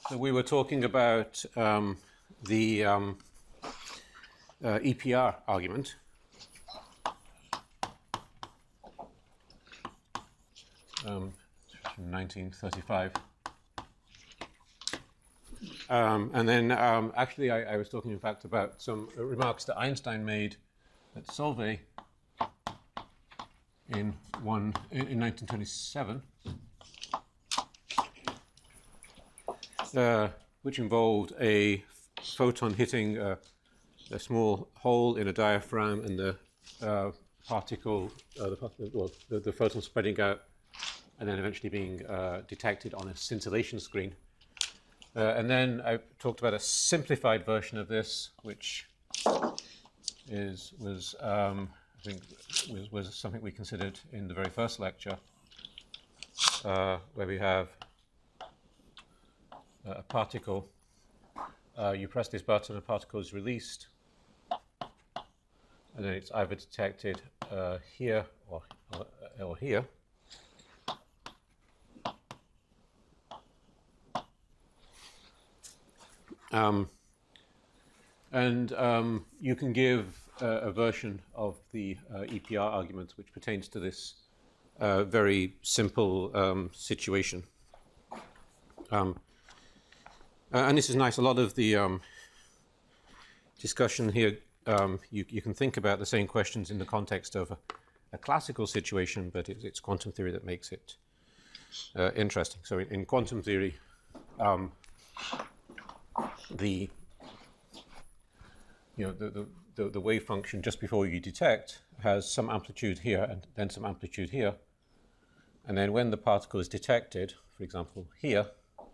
So we were talking about the EPR argument. From 1935. And then actually I was talking, in fact, about some remarks that Einstein made at Solvay in 1927. Which involved a photon hitting a small hole in a diaphragm and the particle, the photon spreading out and then eventually being detected on a scintillation screen. And then I talked about a simplified version of this, which was something we considered in the very first lecture, where we have a particle. You press this button, a particle is released, and then it's either detected here or here. You can give a version of the EPR argument which pertains to this very simple situation. And this is nice. A lot of the discussion here, you can think about the same questions in the context of a classical situation, but it's quantum theory that makes it interesting. So in quantum theory, the wave function just before you detect has some amplitude here and then some amplitude here, and then when the particle is detected, for example here,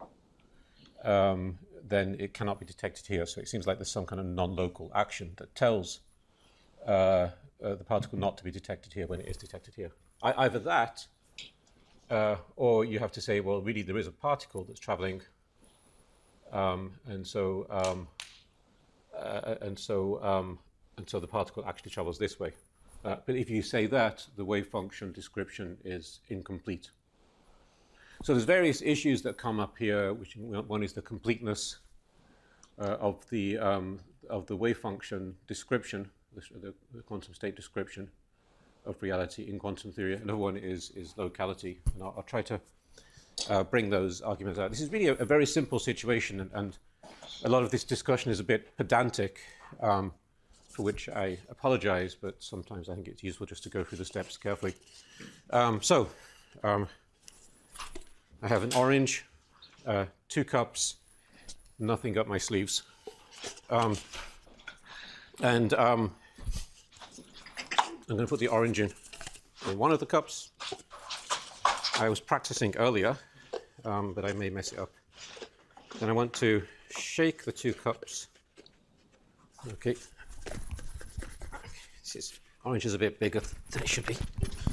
then it cannot be detected here. So it seems like there's some kind of non-local action that tells the particle not to be detected here when it is detected here. Either that, or you have to say, well, really there is a particle that's traveling, and so the particle actually travels this way. But if you say that, the wave function description is incomplete. So there's various issues that come up here. Which one is the completeness of the wave function description, the quantum state description of reality in quantum theory. Another one is locality, and I'll try to bring those arguments out. This is really a very simple situation, and a lot of this discussion is a bit pedantic, for which I apologize, but sometimes I think it's useful just to go through the steps carefully. I have an orange, 2 cups, nothing up my sleeves. I'm going to put the orange in one of the cups. I was practicing earlier, but I may mess it up. Then I want to shake the 2 cups. Okay. Orange is a bit bigger than it should be.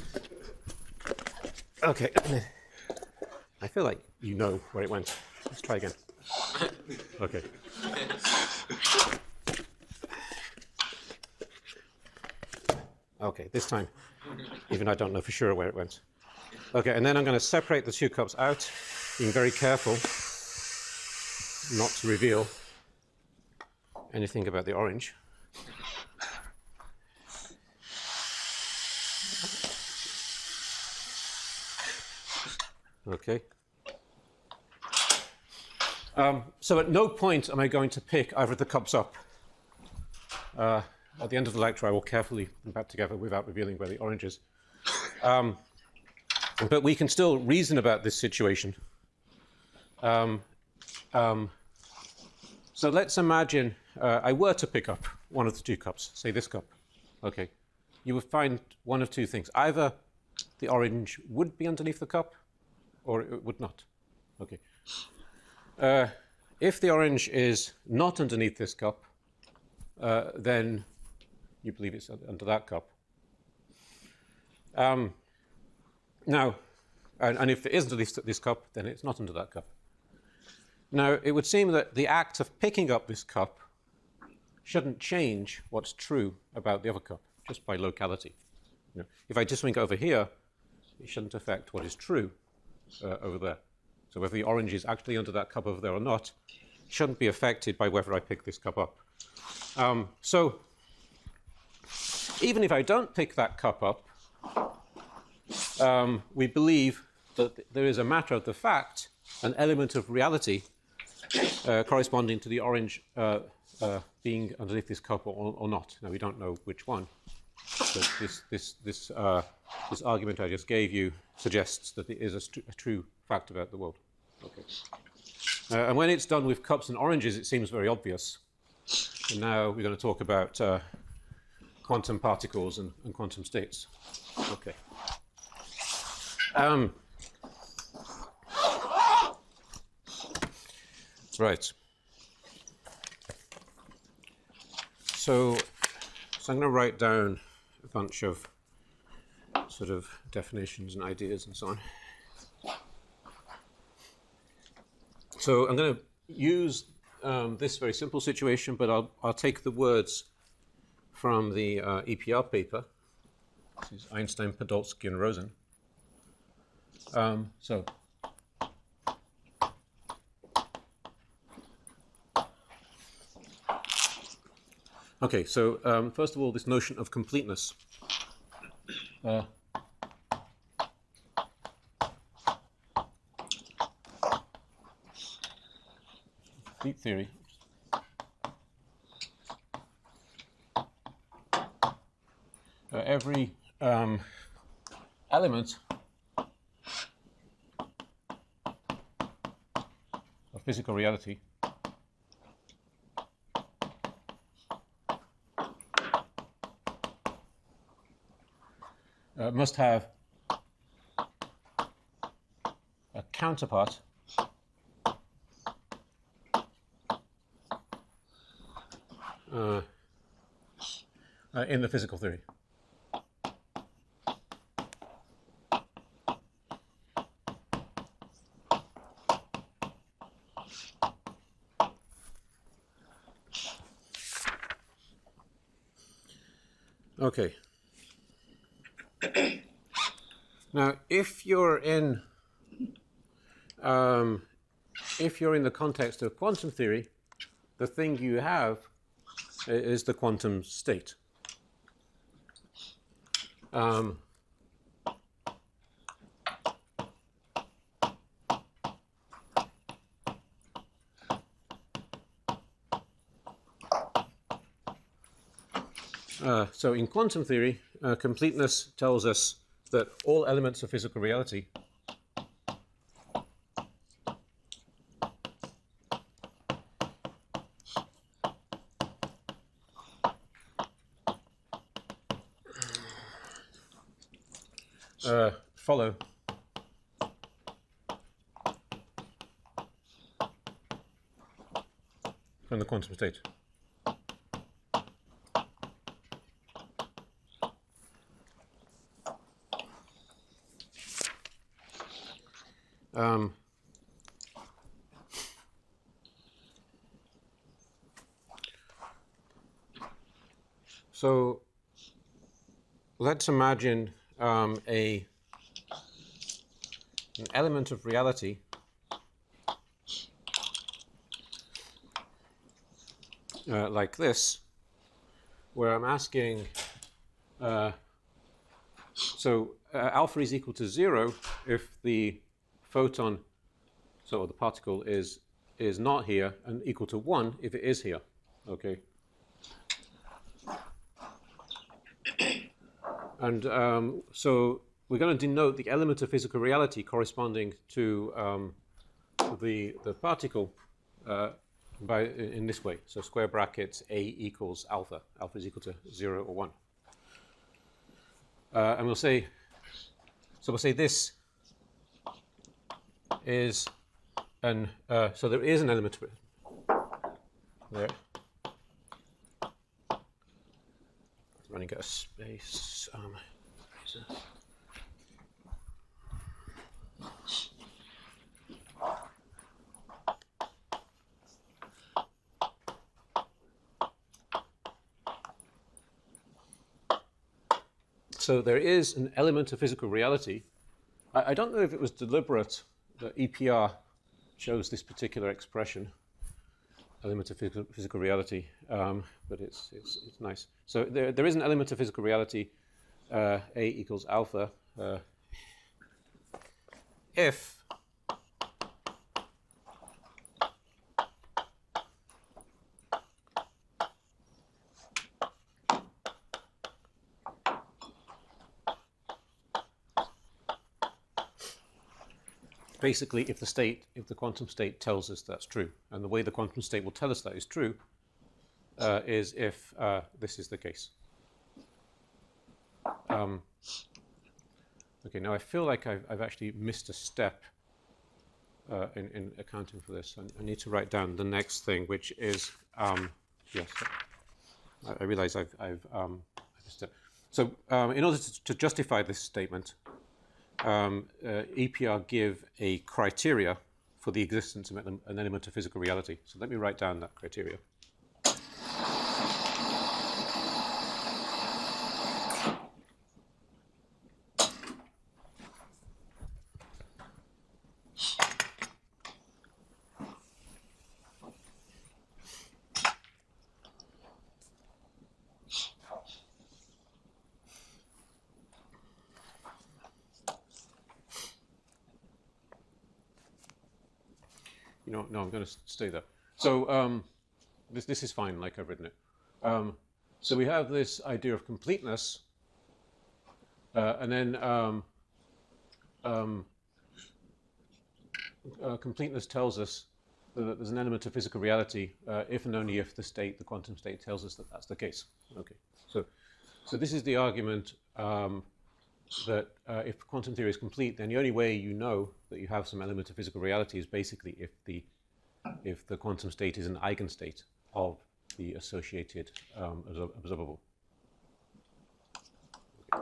Okay. I feel like you know where it went. Let's try again. Okay. Okay, this time, even I don't know for sure where it went. Okay, and then I'm going to separate the 2 cups out, being very careful not to reveal anything about the orange. Okay. So at no point am I going to pick either of the cups up. At the end of the lecture, I will carefully put them back together without revealing where the orange is. But we can still reason about this situation. So let's imagine I were to pick up one of the 2 cups, say this cup. Okay. You would find one of 2 things. Either the orange would be underneath the cup, or it would not. Okay. If the orange is not underneath this cup, then you believe it's under that cup. Now, and if it isn't underneath this cup, then it's not under that cup. Now, it would seem that the act of picking up this cup shouldn't change what's true about the other cup, just by locality. If I just swing over here, it shouldn't affect what is true over there. So whether the orange is actually under that cup over there or not shouldn't be affected by whether I pick this cup up. So even if I don't pick that cup up, we believe that there is a matter of the fact, an element of reality corresponding to the orange being underneath this cup or not. Now, we don't know which one, but this argument I just gave you suggests that there is a true fact about the world. Okay. And when it's done with cups and oranges, it seems very obvious. And now we're going to talk about quantum particles and quantum states. Okay. Right. So I'm going to write down a bunch of sort of definitions and ideas and so on. So I'm going to use this very simple situation, but I'll take the words from the EPR paper. This is Einstein, Podolsky, and Rosen. Okay, so first of all, this notion of completeness. Complete theory. Every element of physical reality must have a counterpart in the physical theory. Okay. Now, if you're in the context of quantum theory, the thing you have is the quantum state. So in quantum theory, completeness tells us that all elements of physical reality follow from the quantum state. So let's imagine an element of reality like this, where I'm asking, alpha is equal to 0 if the photon, so the particle is not here, and equal to 1 if it is here. Okay. And so we're going to denote the element of physical reality corresponding to the particle in this way. So square brackets A equals alpha. Alpha is equal to 0 or 1. And we'll say this is so there is an element there. Running out of space. So there is an element of physical reality. I don't know if it was deliberate the EPR shows this particular expression, element of physical reality, but it's nice. So there is an element of physical reality, A equals alpha, if basically if the quantum state tells us that's true. And the way the quantum state will tell us that is true is if this is the case. Okay, now I feel like I've actually missed a step in accounting for this. I need to write down the next thing, which is, yes, I realize I've missed it. So in order to justify this statement, EPR give a criteria for the existence of an element of physical reality. So let me write down that criteria. No, I'm going to stay there. So this is fine, like I've written it. So we have this idea of completeness, and then completeness tells us that there's an element of physical reality if and only if the quantum state, tells us that that's the case. Okay. So this is the argument that if quantum theory is complete, then the only way you know that you have some element of physical reality is basically if the quantum state is an eigenstate of the associated observable. Okay.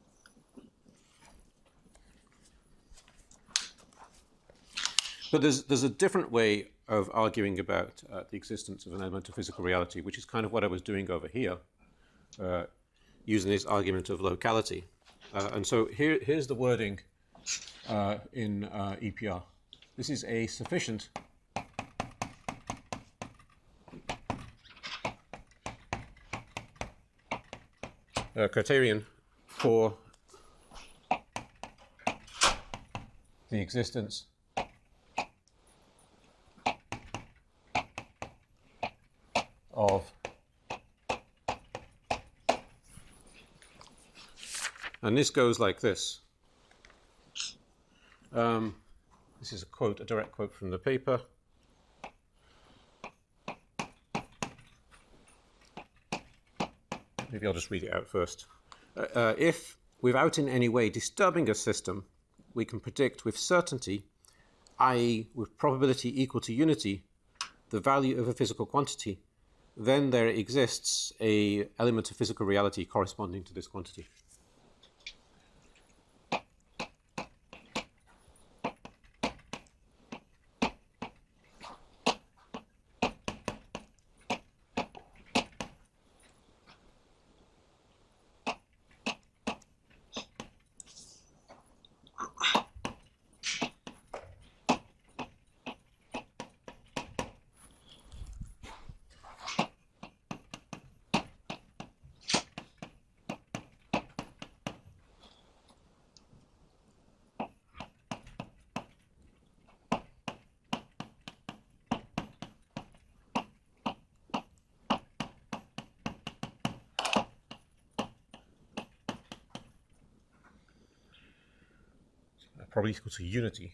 But there's a different way of arguing about the existence of an element of physical reality, which is kind of what I was doing over here, using this argument of locality. And so here's the wording in EPR. This is a sufficient criterion for the existence of, and this goes like this. This is a direct quote from the paper. Maybe I'll just read it out first. If, without in any way disturbing a system, we can predict with certainty, i.e. with probability equal to unity, the value of a physical quantity, then there exists an element of physical reality corresponding to this quantity. Probably equal to unity.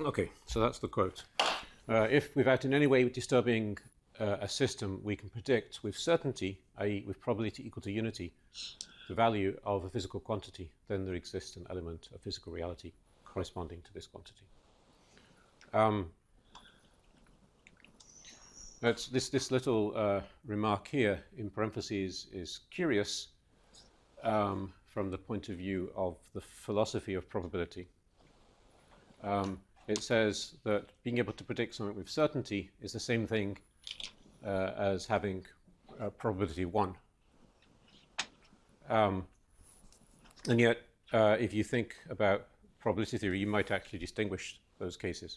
Okay, so that's the quote. If without in any way disturbing a system, we can predict with certainty, i.e. with probability equal to unity, the value of a physical quantity, then there exists an element of physical reality corresponding to this quantity. This little remark here in parentheses is curious from the point of view of the philosophy of probability. It says that being able to predict something with certainty is the same thing as having probability 1. And yet, if you think about probability theory, you might actually distinguish those cases.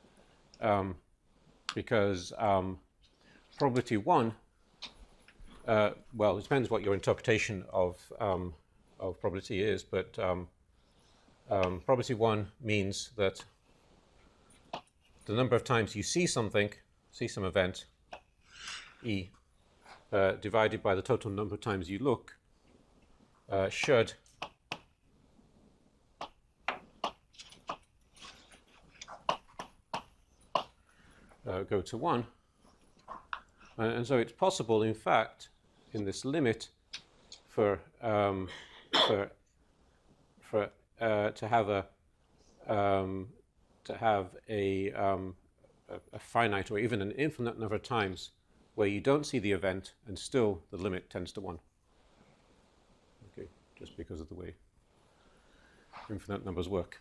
Because probability 1, well, it depends what your interpretation of probability is, but probability 1 means that the number of times you see something, see some event, E, divided by the total number of times you look, should go to 1. And so it's possible, in fact, in this limit, to have a finite or even an infinite number of times where you don't see the event and still the limit tends to 1. Okay, just because of the way infinite numbers work.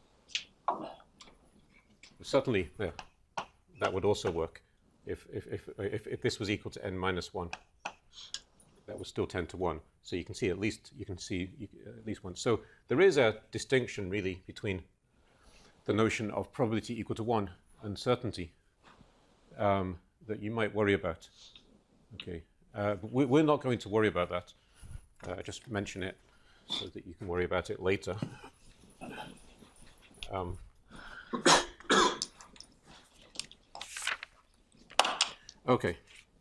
Certainly, yeah, that would also work if this was equal to n minus 1. That would still tend to 1. So you can see at least one. So there is a distinction really between the notion of probability equal to 1 and certainty that you might worry about. Okay, but we're not going to worry about that. I just mention it so that you can worry about it later. Okay.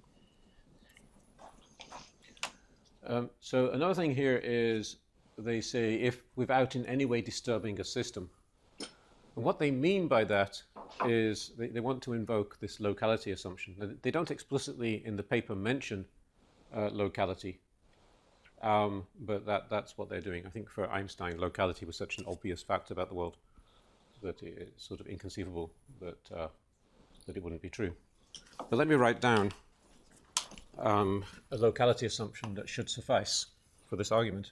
So another thing here is they say if without in any way disturbing a system. And what they mean by that is they want to invoke this locality assumption. Now, they don't explicitly in the paper mention locality, but that's what they're doing. I think for Einstein, locality was such an obvious fact about the world that it's sort of inconceivable that it wouldn't be true. But let me write down a locality assumption that should suffice for this argument.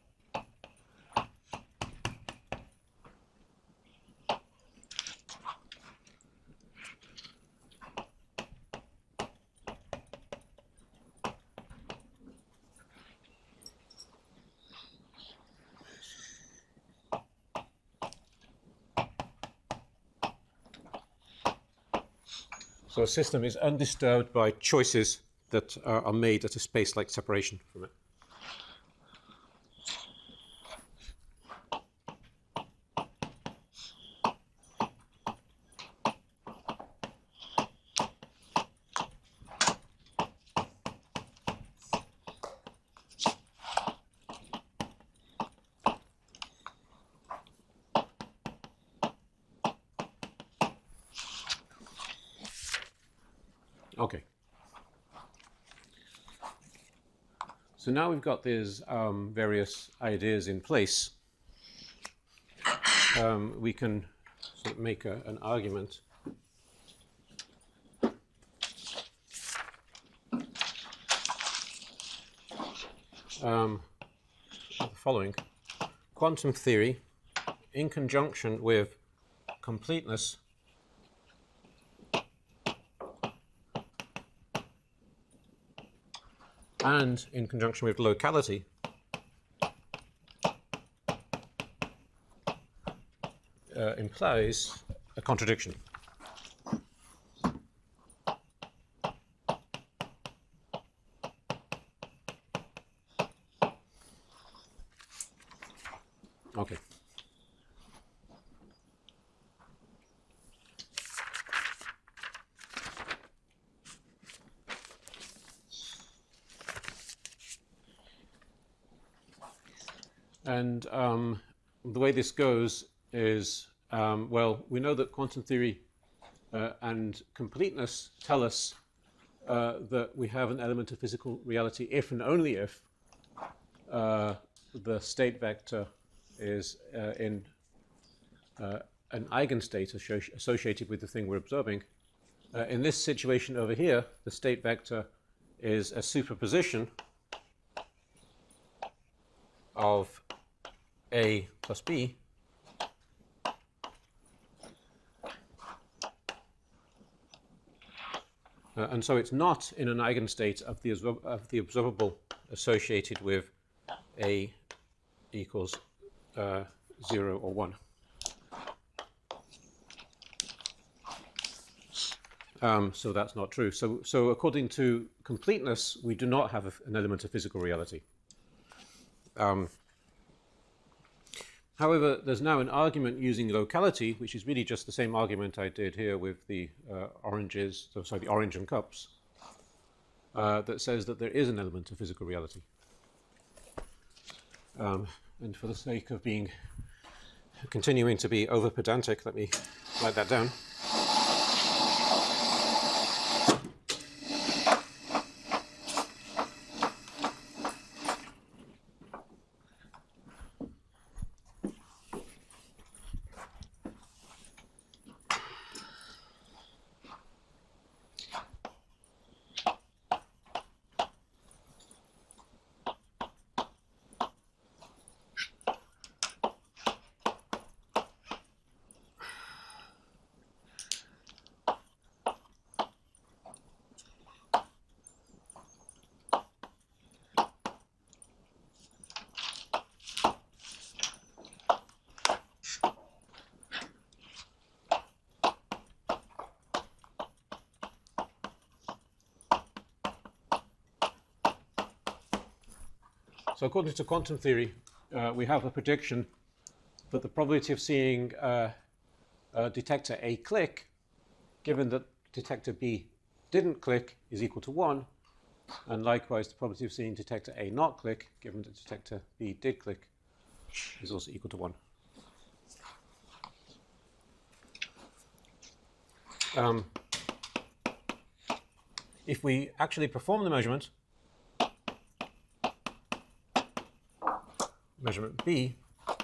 So a system is undisturbed by choices that are made at a space-like separation from it. Okay. So now we've got these various ideas in place. We can sort of make an argument. The following. Quantum theory, in conjunction with completeness, and in conjunction with locality, implies a contradiction. Okay. And the way this goes is Well, we know that quantum theory and completeness tell us that we have an element of physical reality if and only if the state vector is in an eigenstate associated with the thing we're observing. In this situation over here, the state vector is a superposition of A plus B and so it's not in an eigenstate of the observable associated with A equals 0 or 1. So that's not true. So according to completeness, we do not have an element of physical reality. However, there's now an argument using locality, which is really just the same argument I did here with the the orange and cups, that says that there is an element of physical reality. And for the sake of continuing to be over pedantic, let me write that down. So according to quantum theory, we have a prediction that the probability of seeing detector A click, given that detector B didn't click, is equal to 1. And likewise, the probability of seeing detector A not click, given that detector B did click, is also equal to 1. If we actually perform the measurement B,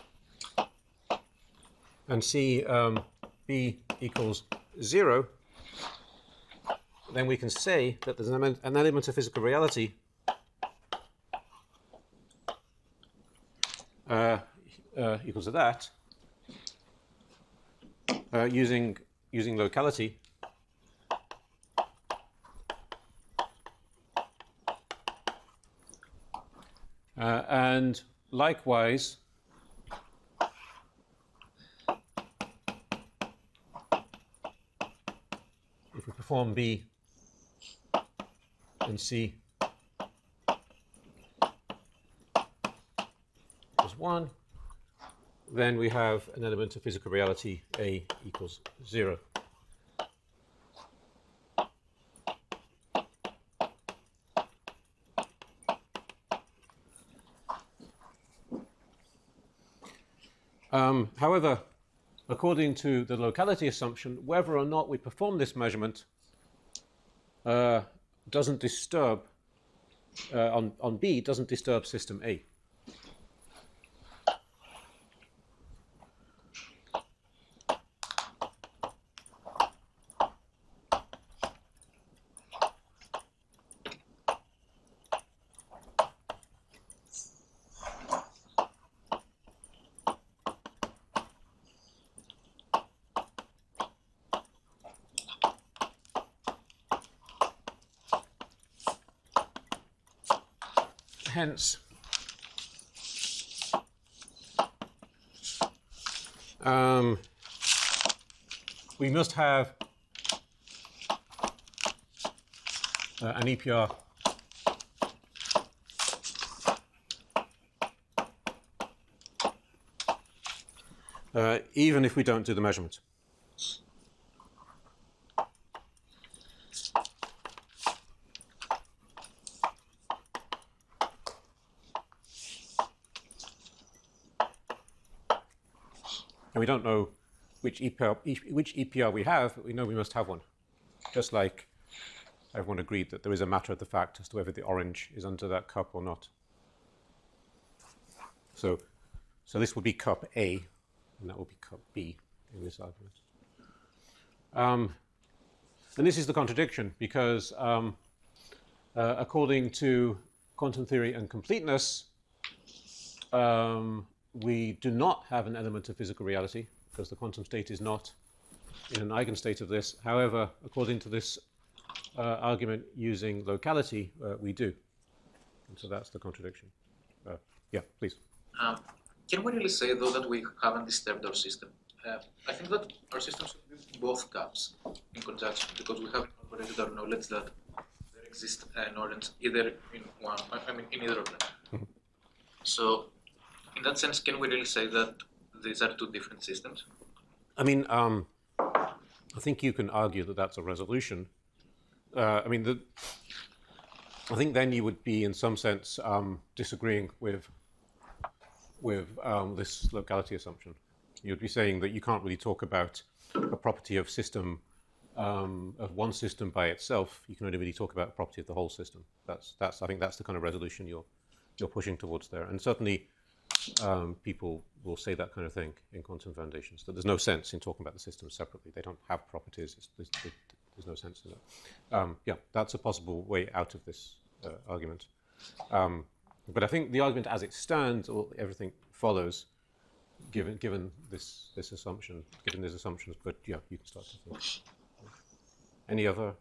and see B equals 0, then we can say that there's an element of physical reality equals to that using locality. And likewise, if we perform B and C equals 1, then we have an element of physical reality A equals 0. However, according to the locality assumption, whether or not we perform this measurement doesn't disturb, on B, doesn't disturb system A. Hence, we must have an EPR even if we don't do the measurement. And we don't know which EPR we have, we know we must have one. Just like everyone agreed that there is a matter of the fact as to whether the orange is under that cup or not. So this would be cup A, and that will be cup B in this argument. And this is the contradiction, because according to quantum theory and completeness, we do not have an element of physical reality, because the quantum state is not in an eigenstate of this. However, according to this argument using locality, we do. And so that's the contradiction. Yeah, please. Can we really say, though, that we haven't disturbed our system? I think that our system should be both cups in conjunction, because we have incorporated our knowledge that there exists an orange either in one, in either of them. Mm-hmm. So, in that sense, can we really say that these are two different systems? I mean, I think you can argue that that's a resolution. I think then you would be, in some sense, disagreeing with this locality assumption. You'd be saying that you can't really talk about a property of system, of one system by itself. You can only really talk about a property of the whole system. I think that's the kind of resolution you're pushing towards there. And certainly, people will say that kind of thing in quantum foundations, that there's no sense in talking about the systems separately. They don't have properties. There's no sense in that. Yeah, that's a possible way out of this argument. But I think the argument as it stands, or everything follows, given this assumption, given these assumptions. But yeah, you can start to think. Any other?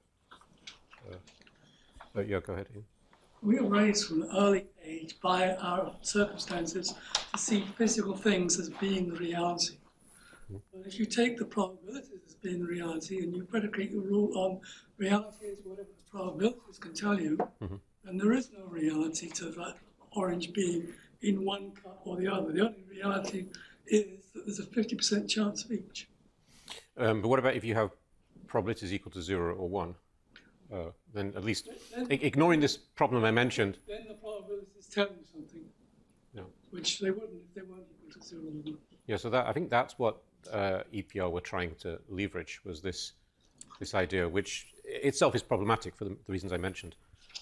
Yeah, go ahead, Ian. We are raised from an early age by our circumstances to see physical things as being reality. But if you take the probabilities as being reality and you predicate your rule on reality as whatever the probabilities can tell you, then there is no reality to that orange being in one cup or the other. The only reality is that there's a 50% chance of each. But what about if you have probabilities equal to 0 or 1? Then at least, ignoring this problem I mentioned... Then the probabilities tell you something, yeah, which they wouldn't if they weren't equal to 0 or 1. Yeah, so I think that's what EPR were trying to leverage, was this idea, which itself is problematic for the reasons I mentioned.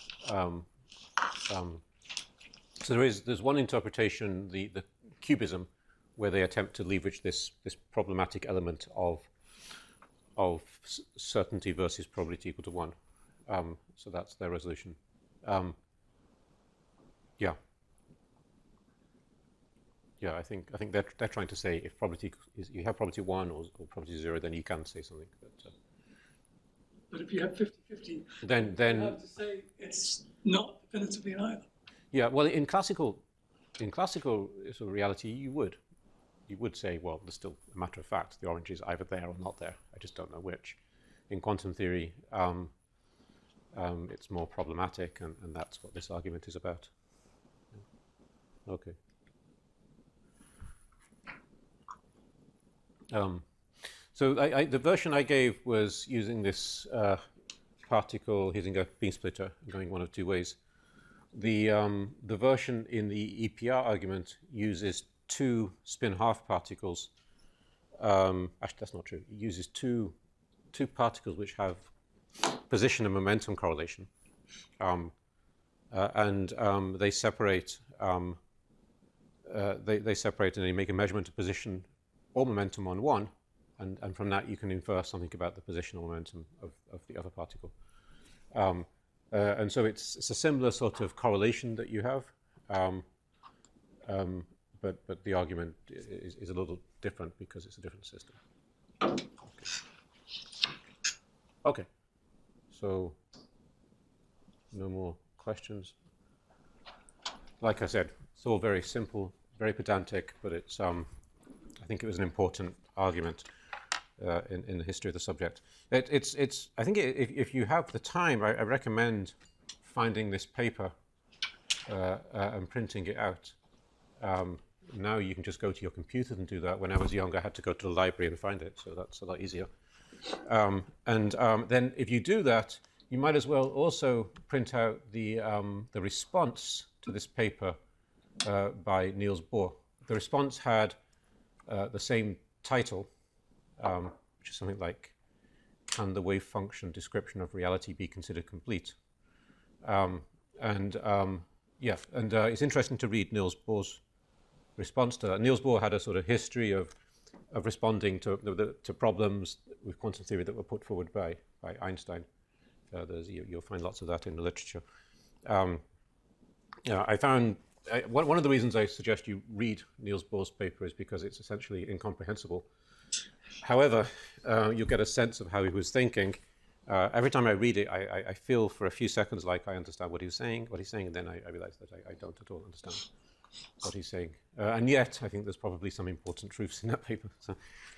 So there's one interpretation, the cubism, where they attempt to leverage this problematic element of certainty versus probability equal to 1. So that's their resolution. Yeah. Yeah, I think they're trying to say if probability is, you have probability 1 or probability 0, then you can say something. But if you have 50-50, then you have to say it's not definitively either. Yeah, well, in classical sort of reality, you would say, well, there's still a matter of fact, the orange is either there or not there. I just don't know which. In quantum theory, it's more problematic, and that's what this argument is about. Okay. So the version I gave was using this particle hitting a beam splitter, going one of two ways. The version in the EPR argument uses two spin-half particles. Actually, that's not true. It uses two particles which have position and momentum correlation, and they separate. They separate, and they make a measurement of position or momentum on one, and from that you can infer something about the position or momentum of the other particle. And so it's a similar sort of correlation that you have, but the argument is a little different because it's a different system. Okay. So no more questions. Like I said, it's all very simple, very pedantic, but it's I think it was an important argument in the history of the subject. It's I think if you have the time, I recommend finding this paper and printing it out. Now you can just go to your computer and do that. When I was younger, I had to go to the library and find it, so that's a lot easier. Then if you do that, you might as well also print out the response to this paper by Niels Bohr. The response had the same title, which is something like, can the wave function description of reality be considered complete? It's interesting to read Niels Bohr's response to that. Niels Bohr had a sort of history of responding to problems with quantum theory that were put forward by Einstein. You'll find lots of that in the literature. I found one of the reasons I suggest you read Niels Bohr's paper is because it's essentially incomprehensible. However, you'll get a sense of how he was thinking. Every time I read it, I feel for a few seconds like I understand what he's saying, and then I realize that I don't at all understand what he's saying. And yet, I think there's probably some important truths in that paper. So,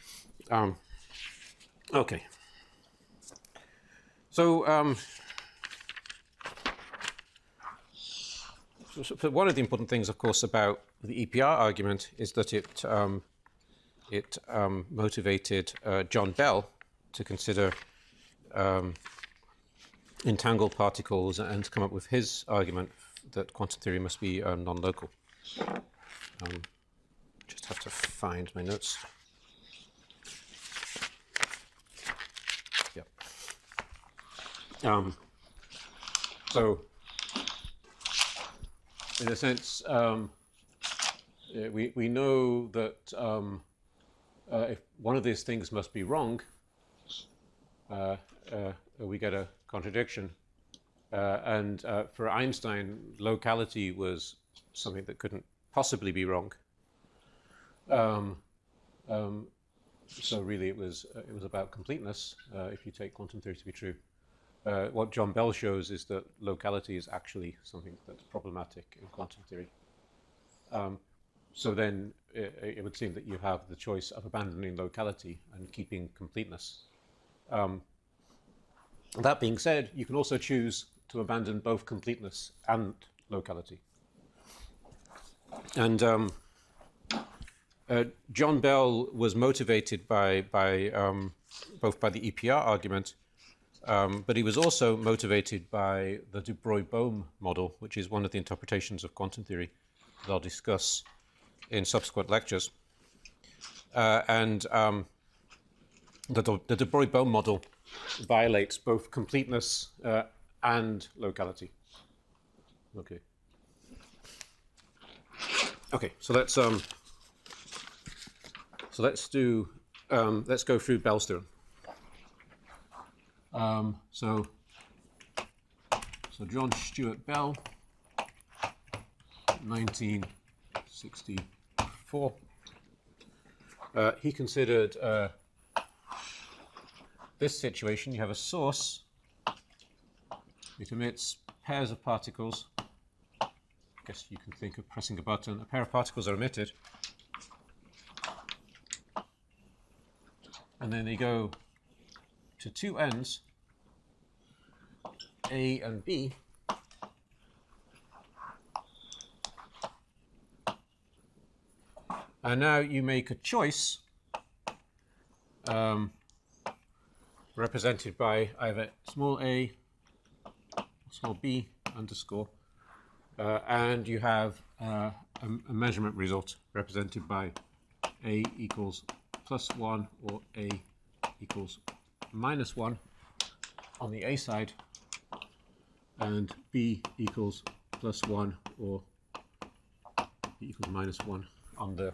okay. So, so one of the important things, of course, about the EPR argument is that it motivated John Bell to consider entangled particles and to come up with his argument that quantum theory must be non-local. Just have to find my notes. Yeah. So, in a sense, we know that if one of these things must be wrong, we get a contradiction. And for Einstein, locality was something that couldn't possibly be wrong. So really, it was about completeness. If you take quantum theory to be true, what John Bell shows is that locality is actually something that's problematic in quantum theory. So then it would seem that you have the choice of abandoning locality and keeping completeness. That being said, you can also choose to abandon both completeness and locality. And John Bell was motivated by both by the EPR argument, but he was also motivated by the de Broglie-Bohm model, which is one of the interpretations of quantum theory that I'll discuss in subsequent lectures. The de Broglie-Bohm model violates both completeness and locality. Okay. Okay, so let's go through Bell's theorem. So John Stuart Bell, 1964. He considered this situation. You have a source. It emits pairs of particles. I guess you can think of pressing a button. A pair of particles are emitted. And then they go to two ends, A and B. And now you make a choice represented by either small a, small b underscore, and you have a measurement result represented by a equals +1 or a equals -1 on the a side, and b equals +1 or b equals -1 on the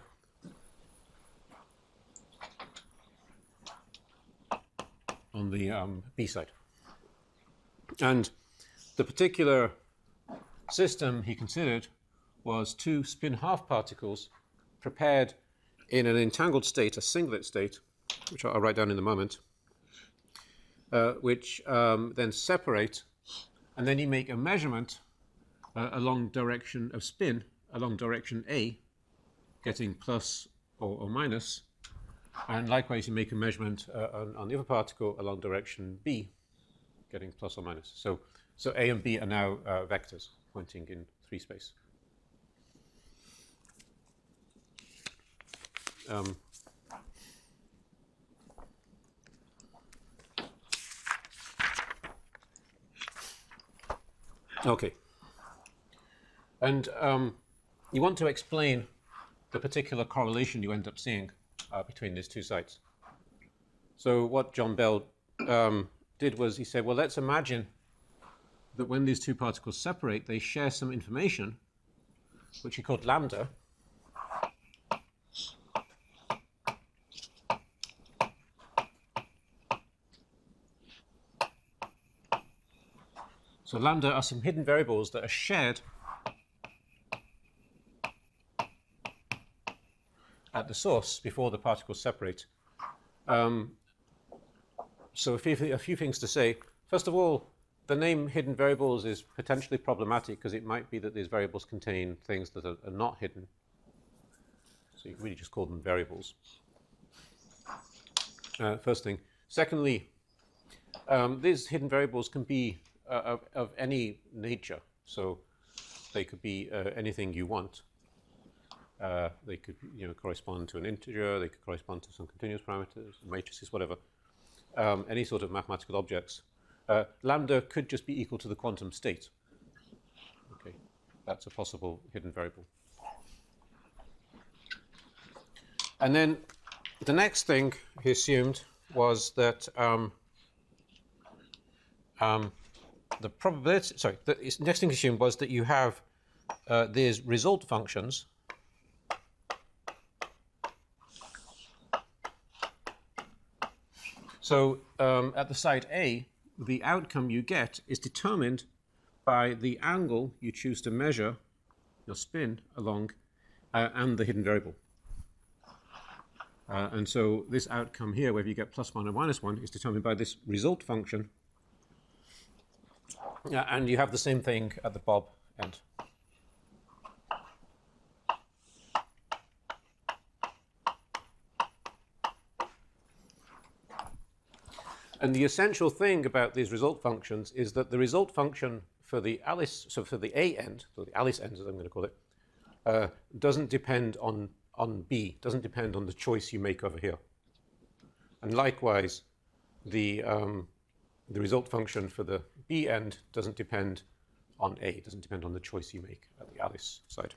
B side. And the particular system he considered was two spin half particles prepared in an entangled state, a singlet state, which I'll write down in a moment, which then separate, and then you make a measurement along direction of spin, along direction A, getting plus or minus, and likewise you make a measurement on the other particle along direction B, getting plus or minus. So A and B are now vectors pointing in 3 space. Okay. And you want to explain the particular correlation you end up seeing between these two sites. So what John Bell did was he said, well, let's imagine that when these two particles separate, they share some information, which he called lambda. So lambda are some hidden variables that are shared at the source before the particles separate. So a few things to say. First of all, the name hidden variables is potentially problematic because it might be that these variables contain things that are not hidden. So you really just call them variables. First thing. Secondly, these hidden variables can be of any nature. So they could be anything you want. They could, correspond to an integer. They could correspond to some continuous parameters, matrices, whatever. Any sort of mathematical objects. Lambda could just be equal to the quantum state. Okay, that's a possible hidden variable. And then the next thing he assumed was that the probability. Sorry, the next thing he assumed was that you have these result functions. So at the site A, the outcome you get is determined by the angle you choose to measure your spin along and the hidden variable. And so this outcome here, whether you get +1 or -1, is determined by this result function. And you have the same thing at the Bob end. And the essential thing about these result functions is that the result function for the Alice, so for the A end, so the Alice end as I'm going to call it, doesn't depend on B, doesn't depend on the choice you make over here. And likewise, the result function for the B end doesn't depend on A, doesn't depend on the choice you make at the Alice side.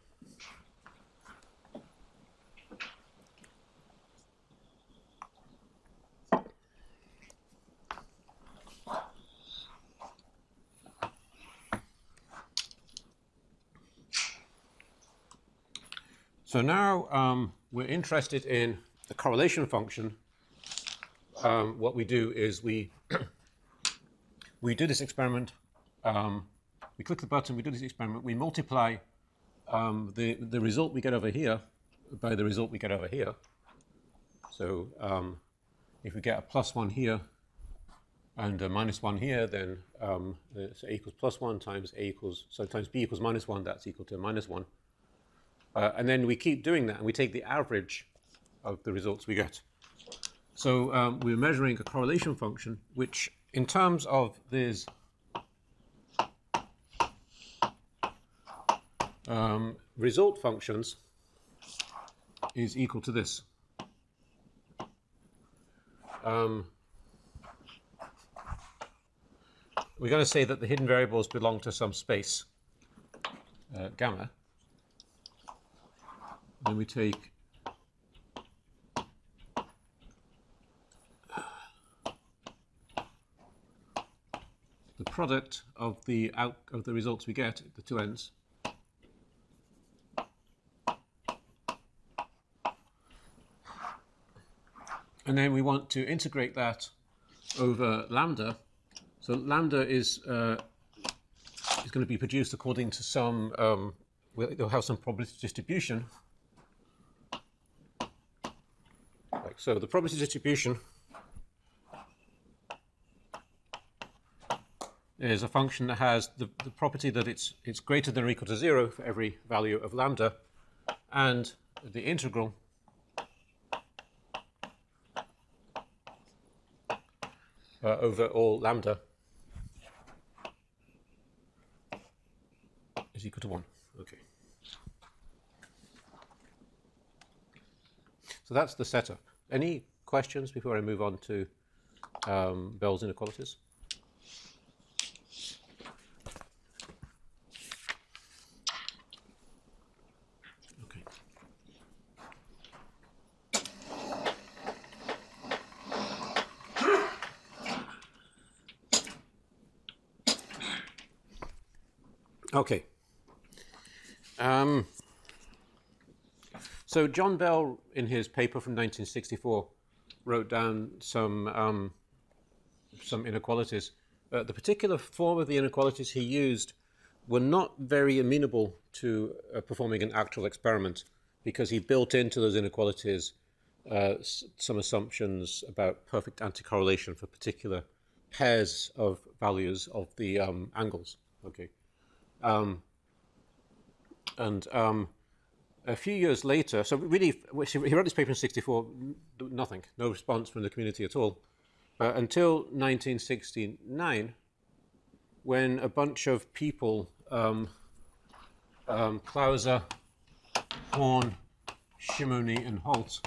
So now we're interested in the correlation function. What we do is we do this experiment. We click the button, we do this experiment, we multiply the result we get over here by the result we get over here. So if we get a +1 here and a -1 here, then so A equals +1 times A equals, so times B equals -1, that's equal to a -1. And then we keep doing that, and we take the average of the results we get. So we're measuring a correlation function, which in terms of these result functions is equal to this. We're going to say that the hidden variables belong to some space, gamma. Then we take the product of the results we get at the two ends. And then we want to integrate that over lambda. So lambda is going to be produced according to some, they'll have some probability distribution. So the probability distribution is a function that has the property that it's greater than or equal to 0 for every value of lambda, and the integral over all lambda is equal to 1. Okay. So that's the setup. Any questions before I move on to Bell's inequalities? Okay. Okay. So John Bell, in his paper from 1964, wrote down some inequalities. The particular form of the inequalities he used were not very amenable to performing an actual experiment, because he built into those inequalities some assumptions about perfect anticorrelation for particular pairs of values of the angles. Okay. A few years later, so really, he wrote this paper in 64, nothing, no response from the community at all, until 1969, when a bunch of people, Clauser, Horn, Shimony, and Holt,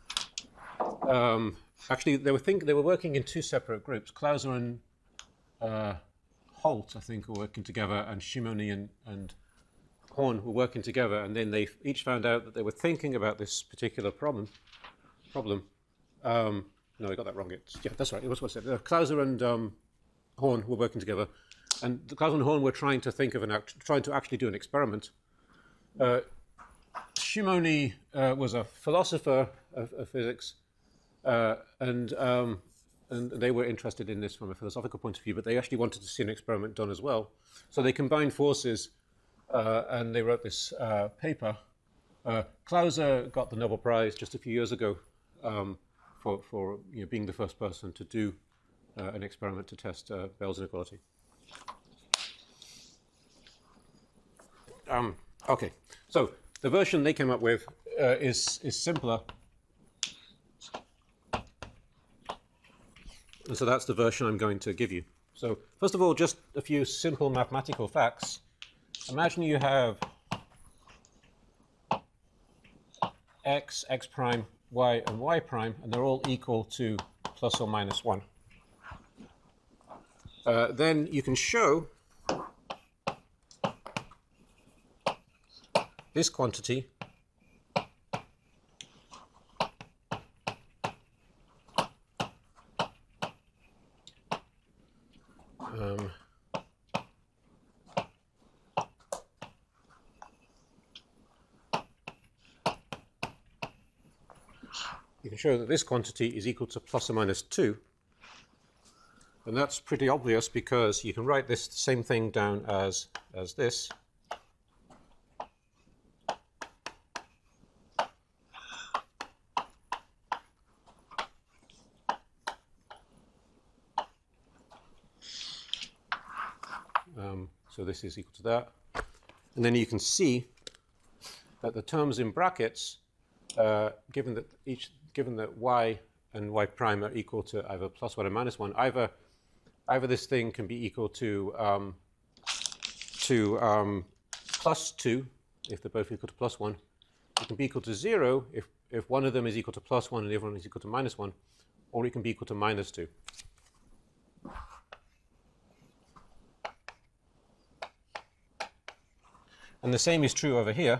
actually they were working in two separate groups. Clauser and Holt, I think, were working together, and Shimony and Horn were working together, and then they each found out that they were thinking about this particular problem. No, I got that wrong. That's right. It was what I said. Clauser and Horn were working together, and Clauser and Horn were trying to think of trying to actually do an experiment. Shimony was a philosopher of physics, and they were interested in this from a philosophical point of view, but they actually wanted to see an experiment done as well. So they combined forces. And they wrote this paper. Clauser got the Nobel Prize just a few years ago for being the first person to do an experiment to test Bell's inequality. Okay, so the version they came up with is simpler. And so that's the version I'm going to give you. So first of all, just a few simple mathematical facts. Imagine you have x, x prime, y, and y prime, and they're all equal to plus or minus 1. Then you can show this quantity show that this quantity is equal to plus or minus 2. And that's pretty obvious, because you can write this same thing down as this. So this is equal to that. And then you can see that the terms in brackets, given that y and y prime are equal to either plus 1 or minus 1, either this thing can be equal to plus 2 if they're both equal to plus 1. It can be equal to 0 if one of them is equal to plus 1 and the other one is equal to minus 1, or it can be equal to minus 2. And the same is true over here.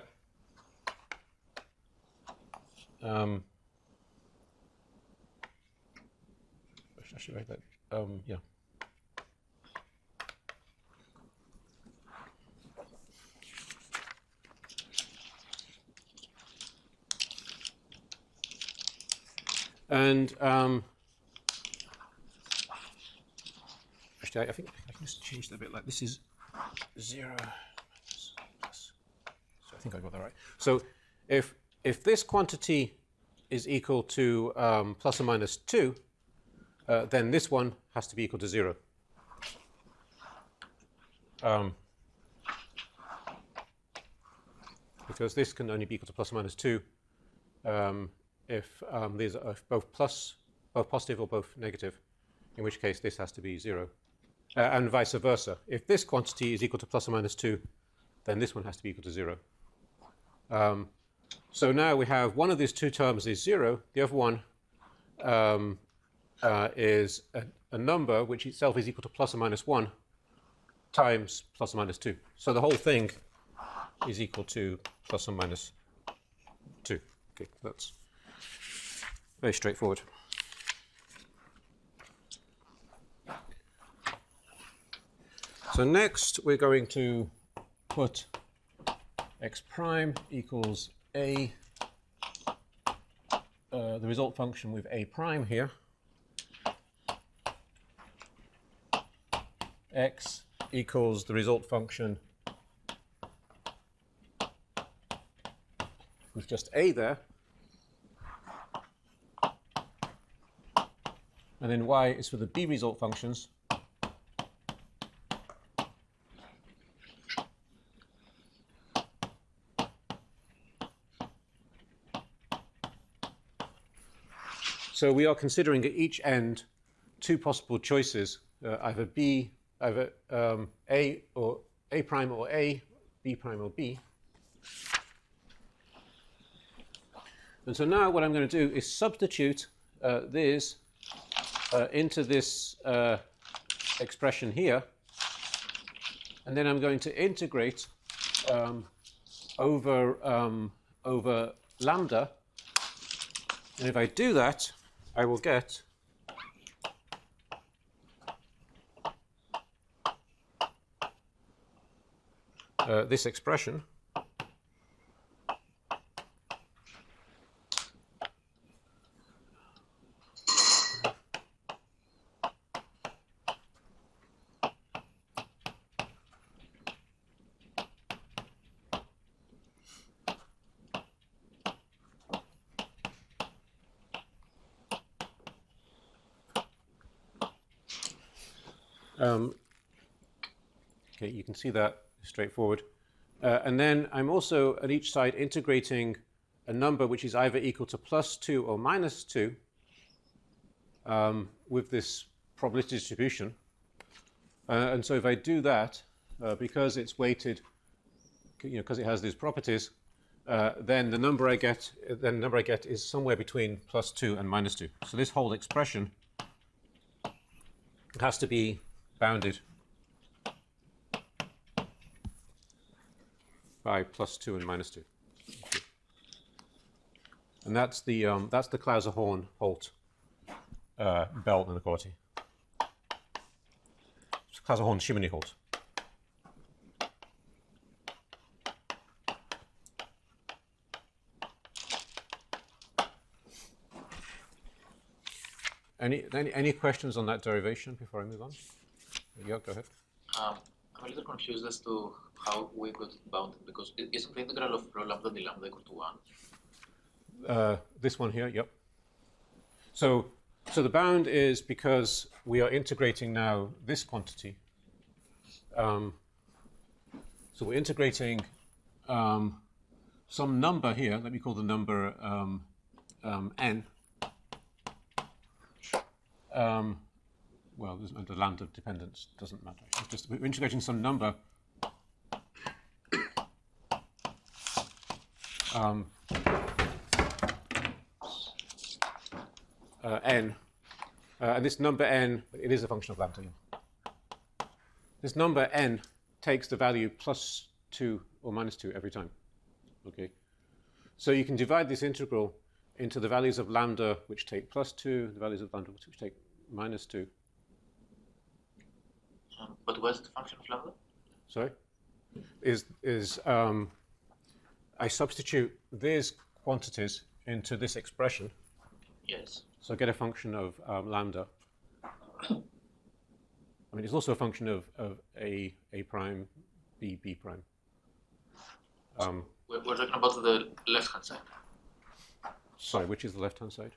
I should write that. Yeah. And actually, I think I can just change that a bit. Like this is 0 minus plus. So I think I got that right. So if this quantity is equal to plus or minus 2, then this one has to be equal to 0. Because this can only be equal to plus or minus 2 if these are both positive or both negative, in which case this has to be 0. And vice versa. If this quantity is equal to plus or minus 2, then this one has to be equal to 0. So now we have one of these two terms is 0, the other one is a number which itself is equal to plus or minus 1 times plus or minus 2. So the whole thing is equal to plus or minus 2. Okay, that's very straightforward. So next we're going to put x prime equals a, the result function with a prime here, x equals the result function with just a there, and then y is for the b result functions. So we are considering at each end two possible choices, either b, either a or a prime or a, b prime or b. And so now what I'm going to do is substitute this into this expression here, and then I'm going to integrate over lambda, and if I do that, I will get this expression. Okay, you can see that straightforward. And then I'm also at each side integrating a number which is either equal to +2 or -2 with this probability distribution. And so if I do that, because it's weighted, because it has these properties, then the number I get is somewhere between +2 and -2. So this whole expression has to be bounded by +2 and -2, and that's the Clauser-Horn-Holt Bell inequality. Clauser-Horn-Shimony-Holt. Any questions on that derivation before I move on? Yeah, go ahead. I'm a little confused as to how we got it bounded, because isn't the integral of rho lambda d lambda equal to 1? This one here, yep. So the bound is because we are integrating now this quantity. So we're integrating some number here. Let me call the number n. Well, the lambda dependence doesn't matter. It's just we're integrating some number n, and this number n, it is a function of lambda. This number n takes the value +2 or -2 every time. Okay, so you can divide this integral into the values of lambda which take +2, the values of lambda which take -2. But what's the function of lambda? Sorry, I substitute these quantities into this expression. Yes. So I get a function of lambda. I mean, it's also a function of a prime, b prime. We're talking about the left-hand side. Sorry, which is the left-hand side?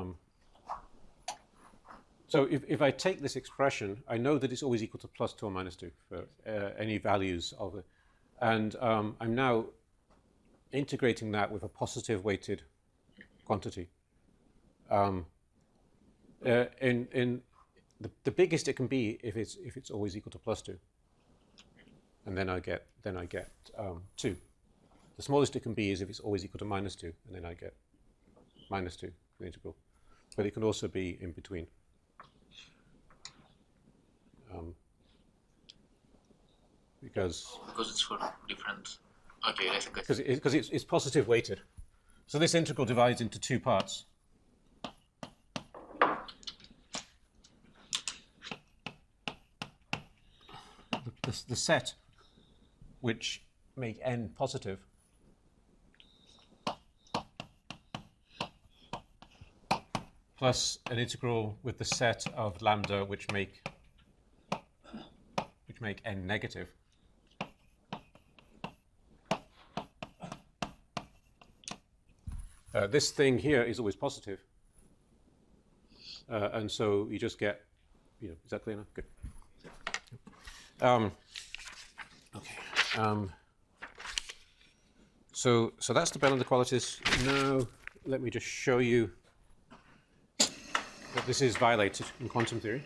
So if I take this expression, I know that it's always equal to +2 or -2 for any values of it. And I'm now integrating that with a positive weighted quantity. The biggest it can be if it's always equal to +2, and then I get 2. The smallest it can be is if it's always equal to -2, and then I get -2 for the integral. But it can also be in between. Because it's for different. Okay, I think because it's positive weighted. So this integral divides into two parts. The set which make n positive, plus an integral with the set of lambda which make n negative. This thing here is always positive, and so you just get, is that clear enough? Good. Okay. So that's the Bell inequalities. Now let me just show you that this is violated in quantum theory.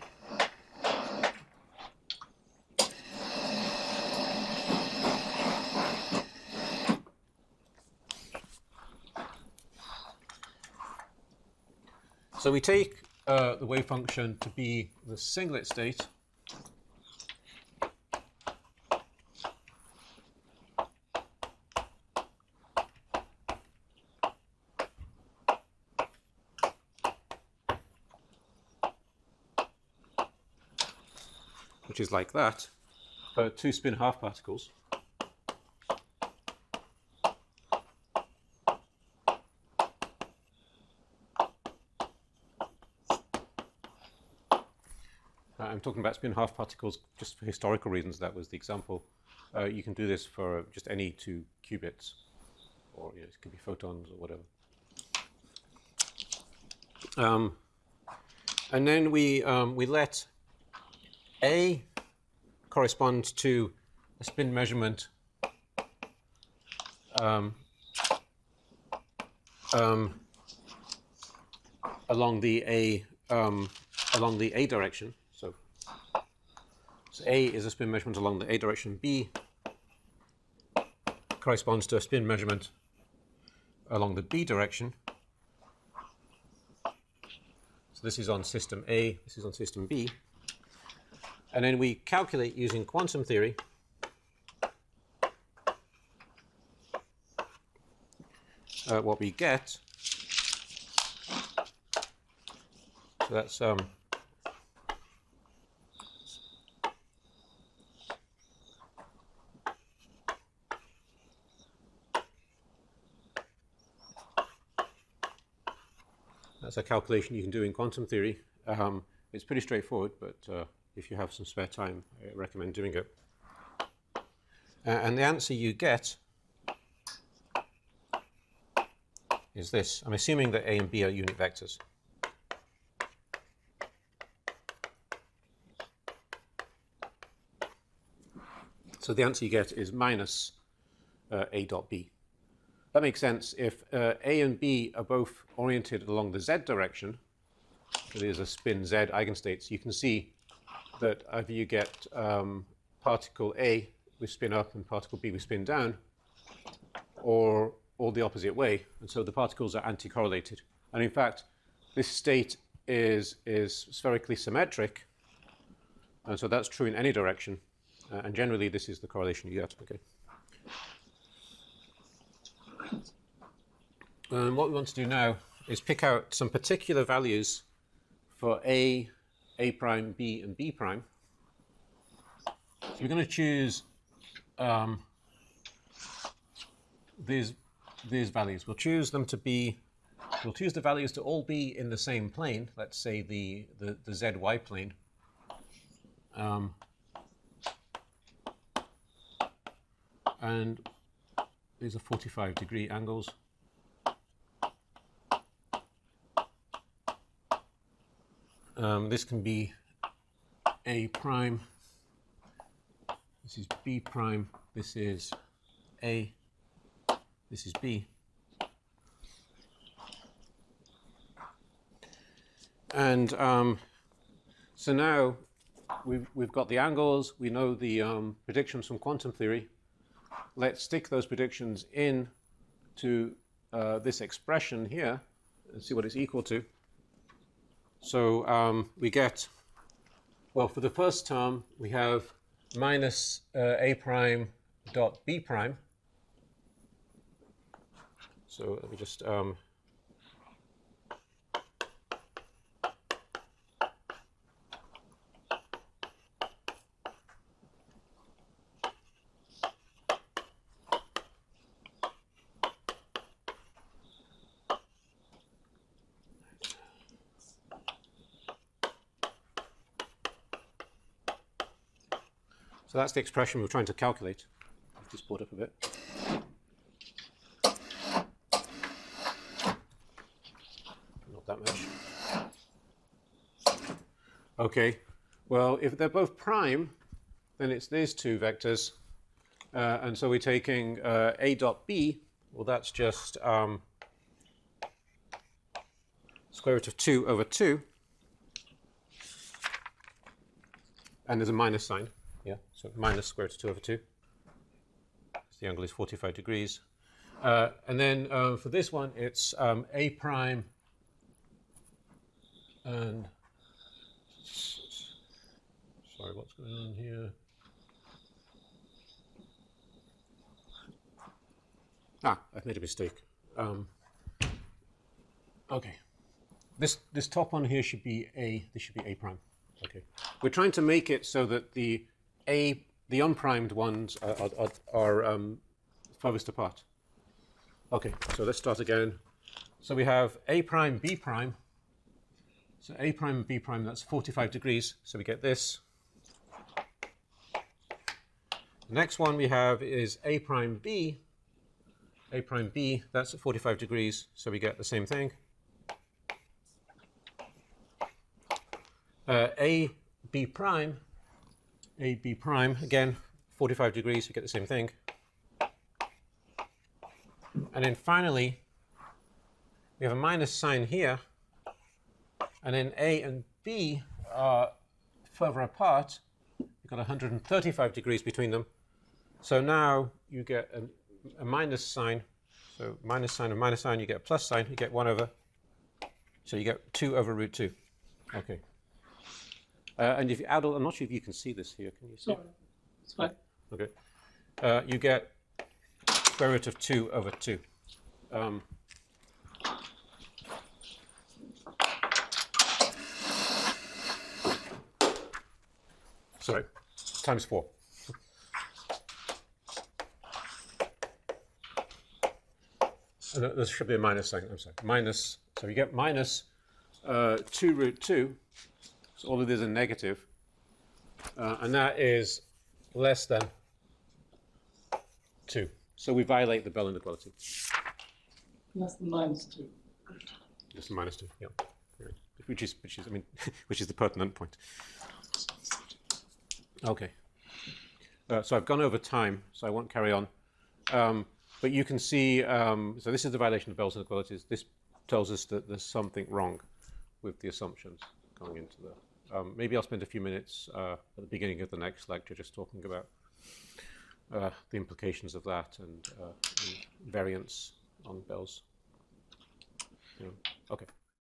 So we take the wave function to be the singlet state, which is like that, for two spin half particles. I'm talking about spin half particles just for historical reasons. That was the example. You can do this for just any two qubits, or it could be photons or whatever. And then we let A correspond to a spin measurement along the A direction. So A is a spin measurement along the A direction. B corresponds to a spin measurement along the B direction. So this is on system A, this is on system B. And then we calculate using quantum theory what we get. So that's a calculation you can do in quantum theory. It's pretty straightforward, but if you have some spare time, I recommend doing it. And the answer you get is this. I'm assuming that A and B are unit vectors. So the answer you get is minus A dot B. That makes sense. If A and B are both oriented along the Z direction, so there's a spin Z eigenstates, you can see that either you get particle A with spin up and particle B with spin down, or the opposite way. And so the particles are anti-correlated. And in fact, this state is spherically symmetric. And so that's true in any direction. And generally, this is the correlation you get. Okay. What we want to do now is pick out some particular values for A prime, B, and B prime. So we're going to choose these values. We'll choose them to be, we'll choose the values to all be in the same plane. Let's say the ZY plane. And these are 45-degree angles. This can be A prime, this is B prime, this is A, this is B. And so now we've got the angles, we know the predictions from quantum theory. Let's stick those predictions in to this expression here and see what it's equal to. So we get, well, for the first term, we have minus A prime dot B prime. So let me just So that's the expression we're trying to calculate. I've just brought up a bit. Not that much. Okay, well, if they're both prime, then it's these two vectors. And so we're taking A dot B, well, that's just square root of 2 over 2. And there's a minus sign. Yeah, so minus square root of 2 over 2. The angle is 45 degrees. And then for this one, it's A prime and, sorry, what's going on here? I've made a mistake. Okay, this top one here should be A. This should be A prime. Okay, we're trying to make it so that the unprimed ones are farthest apart. Okay, so let's start again. So we have A prime, B prime. So A prime and B prime, that's 45 degrees. So we get this. The next one we have is A prime B. A prime B, that's at 45 degrees. So we get the same thing. A B prime, again, 45 degrees, you get the same thing. And then finally, we have a minus sign here, and then A and B are further apart. You've got 135 degrees between them. So now you get a minus sign. So minus sign of minus sign, you get a plus sign, you get 1 over. So you get 2 over root 2. Okay. And if you add all, I'm not sure if you can see this here. Can you see? Sorry, it's fine. Okay. You get square root of 2 over 2. Sorry, times 4. This should be a minus sign. I'm sorry. Minus. So you get minus 2 root 2. So all of these are negative. And that is less than 2. So we violate the Bell inequality. That's the minus 2. Just the minus 2, yeah. Right. Which is I mean, which is the pertinent point. Okay. So I've gone over time, so I won't carry on. But you can see, so this is the violation of Bell's inequalities. This tells us that there's something wrong with the assumptions going into the. Maybe I'll spend a few minutes at the beginning of the next lecture just talking about the implications of that and variance on Bell's. Okay.